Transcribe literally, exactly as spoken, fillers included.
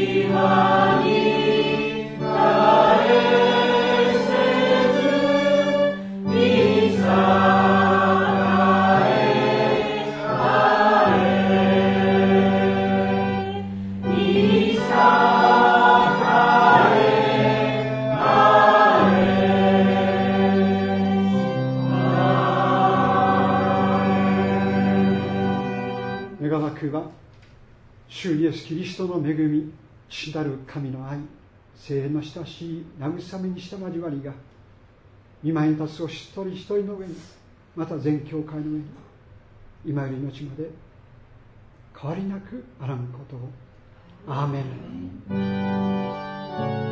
主イエスキリストの恵み、父なる神の愛、聖霊の親しい慰めにした交わりが、御前に立つお一人一人の上に、また全教会の上に、今より後まで変わりなくあらんことを。アーメン。